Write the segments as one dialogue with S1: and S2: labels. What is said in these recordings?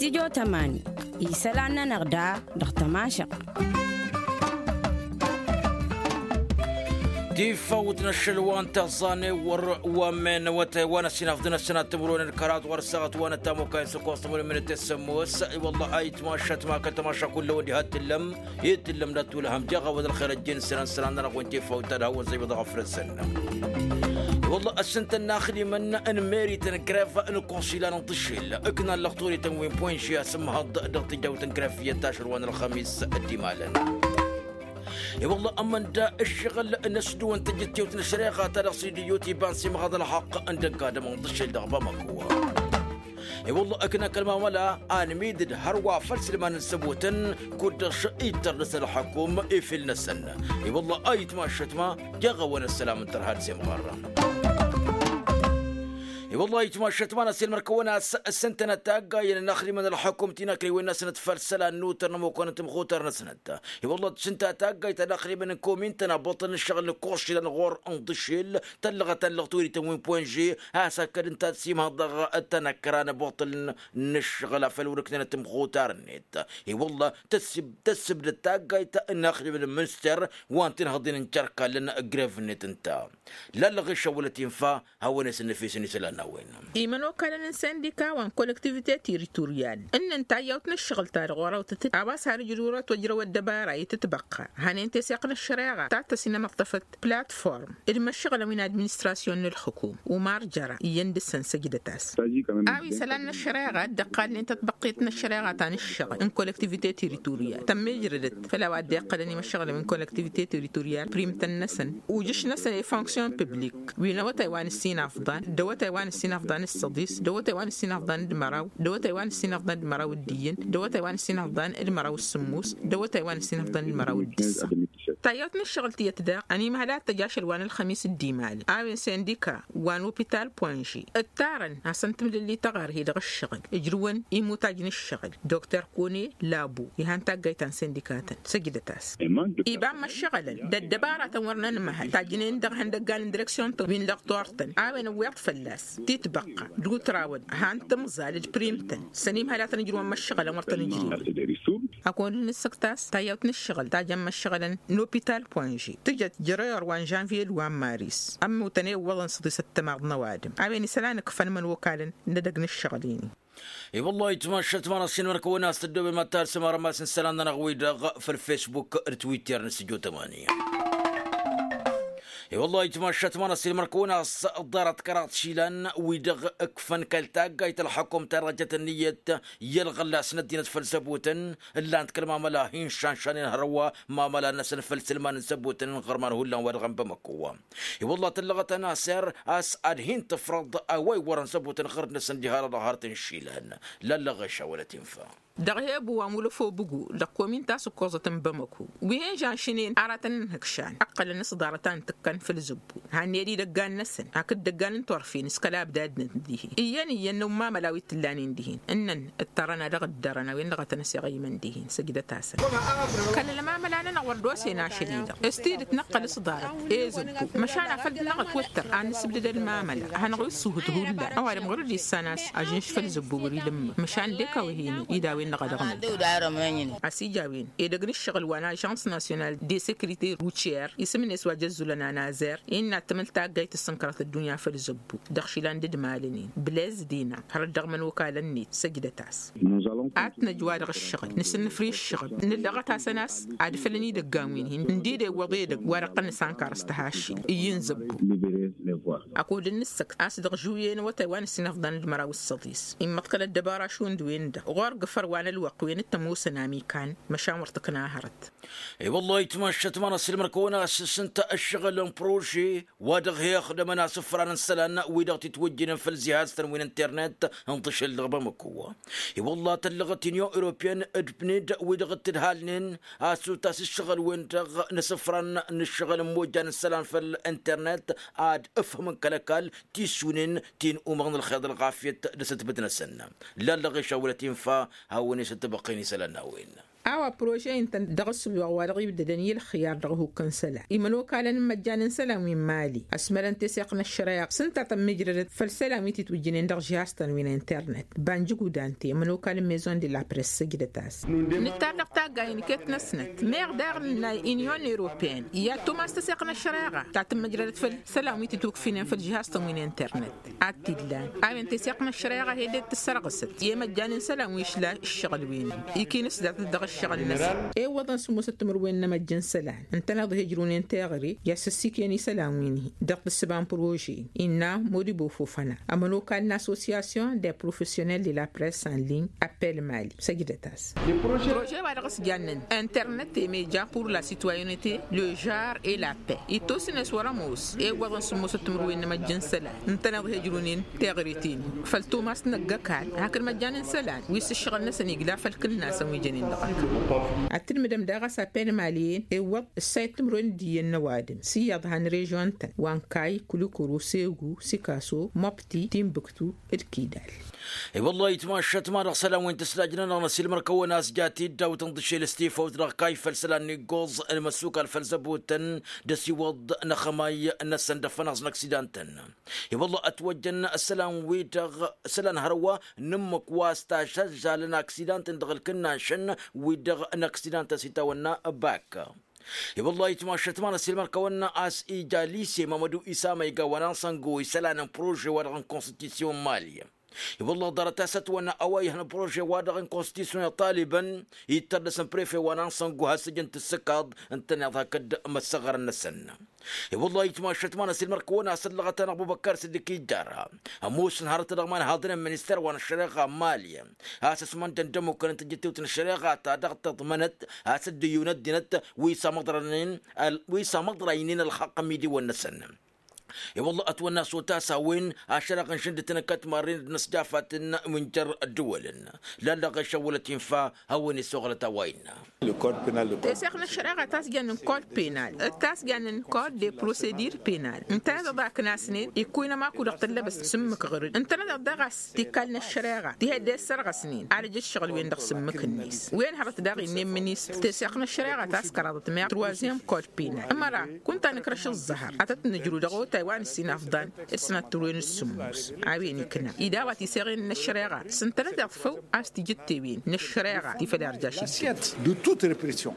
S1: استديو تماني يسالنا نغدا دختماشق
S2: دي فوتنا الشلوان تغزاني ومن وانا سنافدنا السنة تمرون الكرات ورسغت وانا تامو كاين سكوست من التسموس والله ايت ما شت ما كنت ما شكل ودي هتلم يتلم لا تولهم جغا ود الخير الجن سنه انا وانت فوتنا هو زي بضغفر السنه والله السنة الناخلي من ان ميري تنكرافة ان كونسيلا نطشيل اكنا اللقطوري تنوين بوين شيا سمها ضغط جو تنكرافية تاشر وانا الخميس الدمالا يا والله اما دا الشغل نسدو انت جتي وتنشريقه تلصيدي يوتي بانسي مغض الحق عندك قادم نطشيل دغبا مكوا يا والله اكنا كلمه ولا انا ميدد هروا فلسلمان السبوتن كود شئيتر نسل الحكوم في النسن يا والله ايت ما شتما جغا وانا السلام انتر هاد زي مغرم والله يتمشت ما نسيل مركونا السنتنا تاقا ين نخلي من الحكم تناكري وين نسنت فرسلا نوتر نمو كانت مخوتر نسنت والله سنتا تاقا يتناخلي من كومين تنا بطن الشغل الكوشي لنغور انضشيل تلغ طوري تموين بوين جي هاسا كدنت تسيمها ضغ التنكران بطل نشغل فالوركنا تمخوتر نيت والله تسب للتاقا يتناخلي من المنستر وان تنهضين انشاركا لنا اقريف نيت انتا لا لغي شولتين فا هو نسن في سنسلنا
S3: إيمانو كان سنديكا وان كولكتيفيتي تيريتوريال إن انت يوتنا الشغل تارغورا وتتت عباس هاري جرورة وجروا الدبارة يتتبقى هاني انت سيقنا الشريعة تاعت سينما اقتفت بلاتفورم إلما الشغل من ادمنستراسيون للحكوم ومارجرة يندسن سجدتاس آوي سلان الشريعة دقال انت تبقيتنا الشريعة تاني الشغل ان كولكتيفيتي تيريتوريال تم يجردت فلا وعد يقلني ما الشغل من كولكتيفيتي تيريتوريال بريمة النسن وجش نسن فانكسيون ببليك وينو تايوان السين أفضل دو تايوان السين أفضل السديس دو تايوان السين أفضل المراو دو تايوان السين أفضل المراو الدين دو تايوان السين أفضل المراو السموس دو تايوان السين أفضل المراو الدسة تايوتنا الشغل تيتدا أني مهلات تجاش الوان الخميس الديمال آوين سنديكا وان وبيتال بوانجي التارن عسنتم اللي تغار هي دغ الشغل اجروان يموتاجن الشغل دكتور كوني لابو يهان تاقايتان سنديكاتن سجدتاس إيبام الشغل دبارة ورنا المهل تاجنين دغ هندقان دركسيون بين لغطورتن آوين ويقت فلاس تيتبقى دو تراود هان تمزالج بريمتن سنيم هلاتن اجروان ما الشغل مرتن جريم أقول للسكتاس تايوتنا الشغل تاجم الشغل نوبيتال بوانجي تجت جرير وان جانفيل وان ماريس أما وتني وضن صدي ست مغضنا وادم عبيني سلانك فن من وكالن ندقن الشغليني
S2: اي والله يتمشت ما نسين مركونا استدو بمتار سمارة ما سنسلان نغوي دغ في الفيسبوك تويتر نسجو 8 اي والله يتمشت ما نسين مركونا صدرت كرات شيلان ويدغ اكفن كالتاق ايت الحكم ترجت النية يلغى سندينة فلسبوتن اللي نتكلم ملا هين شانشانين هروا ما ملا نسن فلسلمان نسبوتن غرمان هولا ورغم بمكوا اي والله تلغت ناصر اسعد هين تفرض اوي ورن سبوتن غرد نسن جهار ظهرتن شيلان لا لغشة ولا تنفع
S3: دغيا بو عملو فو بغو لقومين تاسو كوزة بمكو وين جانشينين عراتن هكشان أقل نص دارتان تكن في الزبو هانيدي دقان نسن أكد دقان تورفين سكلاب دادن ديهي إياني ينو ما ملاوي تلانين ديهين إنن الترنا لغد درنا وين لغتنا سيغي من ديهين سجدة تاسن كان لما ملانا نغور دوسينا شديدة استيد تنقل صدارة إيه زبو مشانا فلد نغت وتر عن سبل الماملة هنغوي سوهد هولا أولا مغرد الساناس أجنش في الزبو وريلم مشان ديكا وهيني إيداوين أسيجاوين إدغني الشغل وانا أجانس ناسيونال دي سيكوريتي روتشير اسم نسوا جزولنا نازر إن تملتا قايت السنكرات الدنيا في الزبو دخشيلان دد مالني بلاز دينا هرد من وكالة النيت سجدة تاس آتنا جوادغ الشغل نسن فري الشغل ندغة تاسناس عاد فلني دقامين نديد وضيدق ورقن سانكار استهاشي ينزبو أقول النسك أصدق جوين وتوان السنفضان المراو الصديس إما تقل الدبارة شون دوين ده غار قفر وانا الوقوين التموس نامي كان مشامر تقنا هرت
S2: اي والله يتمشت ما نسل مركونا سنت الشغل بروجي ودغ ياخذ مناسب فران السلان ويدغ تتوجنا في الجهاز تنوين انترنت انطش اللغبه مكوا اي والله تلغت نيو اوروبيان ادبند ويدغ تدهالنين اسو تاس الشغل وين دغ نسفران نشغل موجان السلان في الانترنت عاد افهم كلكال تيسونين تين ومغن الخيط الغافيه دست بدنا سنه لا لغي شاولتين فا هاوني ستبقيني سلنا وين
S3: أو بروجي أنت دغس بوارغي بدنيا الخيار دغه كنسلا إيمانو كالن مجانا سلام من مالي أسمر أنت سيقنا الشرايق سنتا تمجرد فالسلام تتوجين دغ جهاستن من إنترنت بانجو دانتي إيمانو كالن ميزون دي لا بريس سجدتاس نتارق تاقاين كيت نسنت ميغ داغ الإنيون إيروبيان يا توماس تسيقنا الشرايق تاتم مجرد فالسلام تتوقفين في الجهاستن من إنترنت أتدلان أنت سيقنا الشرايق هيدي تسرقست يا مجانا سلام ويشلا الشغل وين يكينس ذات دغ الشغل الناس اي وضع سمو ستمر وين مجان سلام انت ناض هجرون انتاغري يا سسيك يعني سلام ويني دغ السبان بروجي إنا مودي بوفوفنا أمانو كان أسوسياسيون دي بروفيسيونيل دي لا بريس ان لين أبل مالي سجدتاس بروجي وارغس جانن انترنت اي ميديا pour la citoyenneté le genre et la paix يتوسي نسورا موس اي وضع سمو ستمر وين مجان سلام انت ناض هجرون انتاغريتين فالتوماس نقاكال هاكر مجان سلام ويس الشغل نسني قلا فالكل ناس ويجنين دغاك أترمدم داغا سابين ماليين إيوض السايت مرون دي النوادم سياد هان ريجون تن وانكاي كلوكورو سيغو سيكاسو مبتي تيمبكتو الكيدال
S2: اي والله يتماشت ما رسلا وين تسلاجنا نسيل مركو ناس جاتي دا وتنضشي الاستيفا ودرا كاي فلسلا نيغوز المسوق الفلزبوتن دسي وض نخماي نسن دفناز نكسيدانتن اي والله اتوجن السلام ويدغ سلان هروا نمك واستا شجالنا اكسيدانتن دغل كنا شن ويدغ نكسيدانتا سيتاونا باك يا والله يتماشت معنا سيلمر كونا اس ايجاليسي مامدو اسامه يغوانا سانغو يسلان بروجي ورغن كونستيتيون ماليه يا والله درتاست وانا اواي هنا بروجي وادغن كونستيتيون طالبا يتردسن بريفي وانا سانغو هسجن تسكاد انت نضاكد مسغر النسن يا والله يتماشت معنا سيلمر كونا سلغتنا ابو بكر صديقي جارها اموس نهارت رغمان هاضرين منستر وانا الشريقه ماليه اساس من دندمو كانت جتوت الشريقه تضغط ضمنت اسد يندنت ويسا مقدرين الحق ميدي والنسن يا والله أتونا صوتا ساوين عشرة شند تنكت مارين نسجافات من جر الدول لا لغى شولت ينفع هوني سغلة وين
S4: الكود بينال
S3: تسيقنا الشريعة تاسجن كود بينال تاسجن كود دي بروسيدير بينال انت ضاك ناسنين يكون ما كو دقت بس سمك غرد انت دغس تكلنا الشريعة دي هدي السرقة سنين على جي الشغل وين دغ سمك النيس وين هرت داغي نيم منيس تسيقنا الشريعة تاسكرات مع تروازيام كود بينال اما كنت نكرش الزهر اتت نجرو دغو تايوان السنة أفضل السنة تروين السموس عويني كنا إذا واتي سيغين نشريغا سنتنا تغفو أستي جتوين نشريغا تفدار جاشي
S4: de toute répression.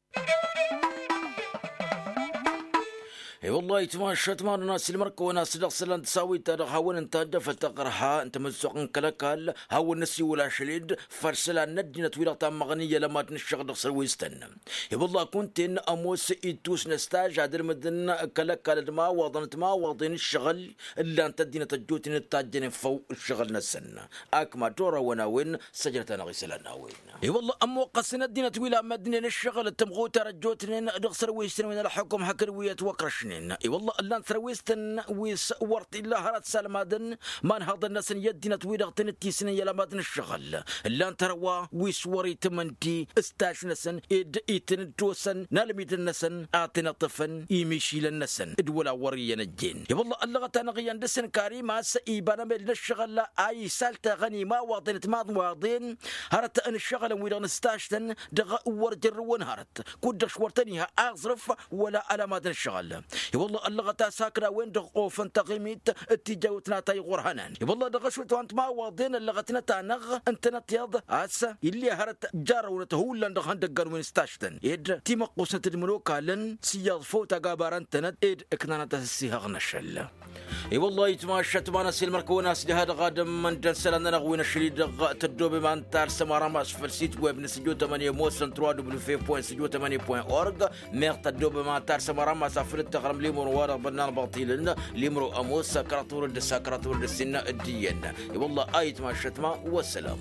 S2: اي والله يتماشت مع الناس المركو وناس دغسلان تساوي تاريخ هاون انت دفت تقرها انت مسوق كلكال هاون نسي ولا شليد فرسلا ندنا طويله تام مغنيه لما تنشغل دغسل ويستن اي والله كنت ان اموس ايتوس نستاج عدل مدن كلكال ما وضنت ما وضين الشغل الا انت دينا تجوت نتاجن فوق الشغل نسن اكما دورا وناوين سجلتنا غسلنا وين اي والله امو قسنا دينا طويله مدن الشغل تمغو ترجوتن دغسل ويستن من الحكم حكرويه وقرش اي والله اللان ثرويستن ويس ورت الله هرات سالمادن ما هذا الناس يدنا تويدغ تنتيسن يلا مادن الشغل اللان تروا ويس وري تمنتي استاش نسن اد ايتن توسن نالميت النسن اعطينا طفن يمشي للنسن ادولا وري نجين يا والله اللغه انا غيان دسن كريمه سيبانا من الشغل اي سالت غني ما واضنت ما واضين هرت ان الشغل ويدغ نستاشتن دغ ورجر ونهرت كودش ورتني اغزرف ولا على مادن الشغل والله اللغة ساكرة وين دقوف انت غميت اتجاوتنا تاي غرهنان والله دغشوت وانت ما واضين اللغتنا تانغ انت نتياض عسى اللي هرت جار ونتهول لندغ هندقر من استاشتن ايد تيمقوسة الملوكة لن سياض فوتا قاباران تند ايد اكنانا تسيها غنشل اي والله يتماشت معنا سي المركوناس لهذا غادم من جلسلنا نغوين الشريد تدوب من تار سمارا ماس في السيت ويب نسجو 8 موسن 3w.sجو8.org ميغ تدوب من تار سمارا ماس في التغرم ليمر ورا بنان باطيلنا ليمرو اموس سكراتور السكراتور السنة الدين اي والله ايت ماشت ما والسلام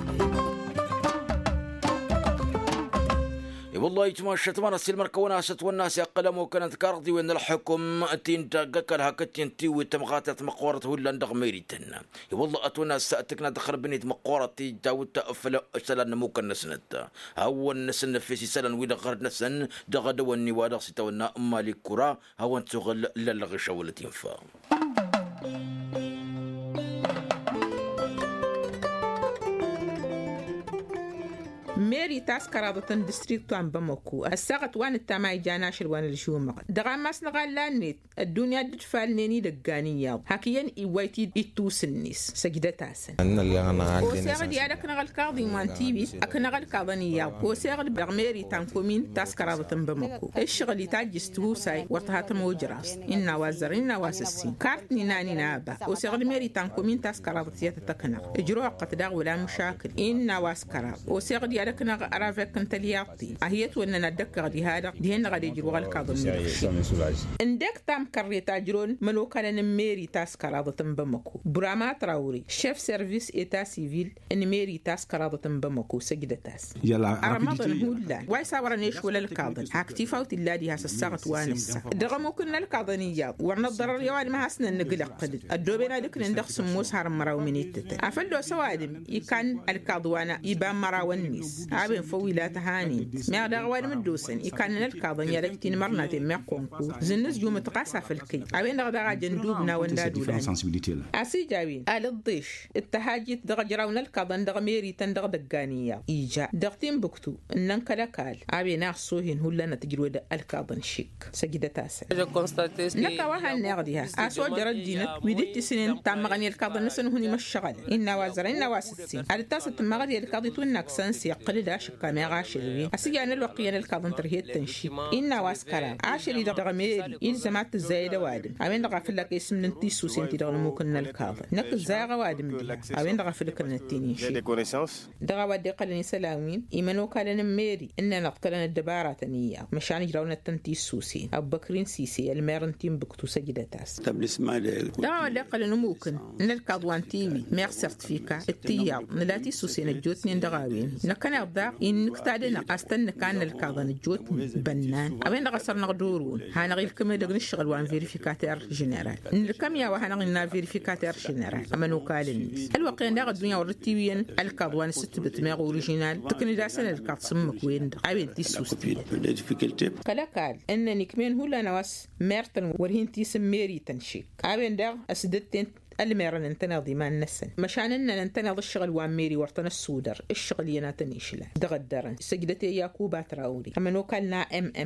S2: والله يتماشت معنا السلمر كوناسة والناس يقلموا كانت كاردي وين الحكم تين تاقكل هكتين تي وتمغاتت مقورة ولا ندغ ميريتن والله اتونا ساتكنا دخل بنيت مقورة تي جاوت افلا سلان موكا نسنت هو النسن في سلان ويدا غرد نسن دغ دواني وادغ ستونا مالي كرا هو انتغل للغشة ولا تنفع
S3: ميري تاسكرادة ديستريكت وان بمكو الساقط وان التماي جاناش الوان الشومق دغاماس نغالانيت الدنيا دتفالنيني دقانية هكيان إيوايتي إتوس النيس سجدتاسن وساقد يالك نغال كاضي مان تيبي أكنغال كاضانية وساقد برميري تانكومين تاسكرادة بمكو الشغل يتاجستو ساي ورتهات موجراس إنا وازرين واسسين كارتني ناني نابا وساقد ميري تانكومين تاسكرادة يتتكنا إجروها قتداغ ولا مشاكل إنا واسكرا وساقد يالك نغ أرافك انتلياطي أهيت وأننا ندكر دي هذا دي غادي يجروها الكاضانية اندك تام كريتا جرون ملوكا نميري تاسكرادة بمكو براما تراوري شيف سيرفيس إيتا سيفيل نميري تاسكرادة بمكو سجدتاس أرمضن هولا وايسا ورانيش ولا الكاضن هاكتيفاوت اللادي هاس الساقط وانسا دغمو كنا الكاضنية ورنا الضرر يوالي ما هاسنا نقلق قدد الدوبينا دكنا ندخ سموس هارم مراو منيتت أفلو سوادم يكان الكاضوانا يبان مراو النيس عابين فويلا تهاني ما دغوان مدوسن يكان الكاضنية لكتين مرناتي ما قنقو زنس يوم تقاسى في الكي عابين غدا جندوبنا وندادولان أسي جاوين آل الضيش التهاجيت دغ جراونا الكاضن دغ ميري تندغ دقانية إيجا دغتين بكتو إننك لكال عابين أخصوهن هلا نتجرود الكاضن شيك سجدتاسن نكا وهن نغديها أسوى جرد جينت ويدت سنين تامغني الكاضن نسن هني مشغل إنا وازرين واسسين التاسة تمغدي الكاضي تونك سنسي قل داش كما غاشلوين أسيجان الوقيان الكاضن ترهيت تنشي إنا واسكرا عاشري دغ ميري إلزامات الزايدة وادم عابين دغ فلك اسم ننتيسو سنتي دغ نموكن الكاضن نك الزاغة وادم دي عابين دغ فلك ننتيني شي دغ وادي قلني سلاوين إيمانو كالن ميري إننا نقتلن الدبارة تنية مشان يجراونا التنتيسو سين أبو بكرين سيسي الميرنتين بكتو سجدتاس دغ وادي قلن ممكن إن الكاضوان تيوي مير سيرتفيكا التياو نلاتي سوسين الجوتنين دغاوين نكنا يضاق إنك تعدنا أستن كان الكاضن الجوت بنان عابين دغ صرنا غدورون هانا كما دغ نشغل وان فيريفيكاتور جينيرال نلكم يا وهنا غنا فيريفيكاتور جينيرال امنو كالنيس الوقين دغ الدنيا ورتيوين الكاضوان ست بتميغ اوريجينال تكني داسن الكاط سمك وين عبيد دي سوستي كلا قال انني كمين هولا نواس ميرتن ورهين تيسميري تنشيك عبين دغ اسدتين الميرن انتناضي ما النسن مشان اننا ننتناض الشغل واميري ورطنا السودر الشغل يناتنيش له دغدرن سجدتي ياكوبا تراوري اما نو كلنا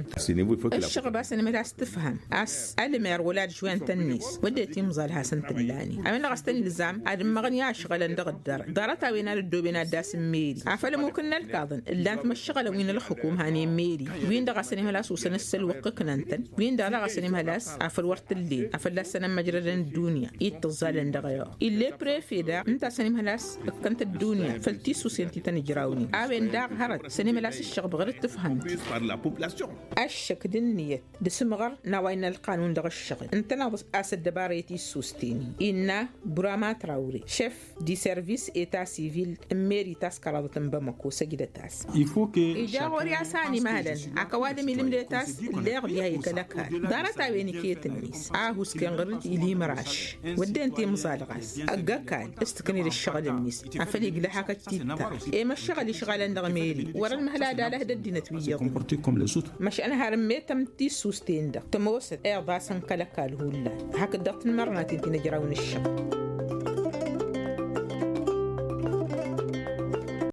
S3: الشغل بس انا ما استفهم اس المير ولاد جوان تنيس وديتي مزالها سنتلاني اما نغستني لزام ادم مغنيا شغل دغدر دارتا وين الدوبينا داس ميري عفل ممكن الكاظن الا انت الشغل وين الحكومه هاني ميري وين دغسني ملاس وسنسل وقكن انت وين دغسني ملاس عفل ورت الليل عفل سنه مجرد الدنيا يتزال دغيا اللي بريفيدا انت سنم هلاس كنت الدنيا فلتيسو سنتي تنجراوني اوين داغ هرت سنم هلاس الشغب غير تفهم الشك دنيت دسمغر نوين القانون دغ الشغل انت ناقص اسد دباريتي سوستيني ان براما تراوري شيف دي سيرفيس ايتا سيفيل ميري تاسكرادة بمكو سجدتاس اجا ورياساني مهلا اكواد ميلم ديتاس ليغ دي هي كلكا دارتا ويني كيتنيس اهوس كان غرت الي مراش ودنتي مصالغاس أجاكان استكني للشغل الناس عفلي قل حاجة تيتا إيه مش شغلي شغلان دغميلي ورا المهلا داله ددينا تويهم مش أنا هرميت تمتي سوستين ده تموسد إيه ضاسن كلكال هولا هكذا مرنا تنتي نجراون الشغل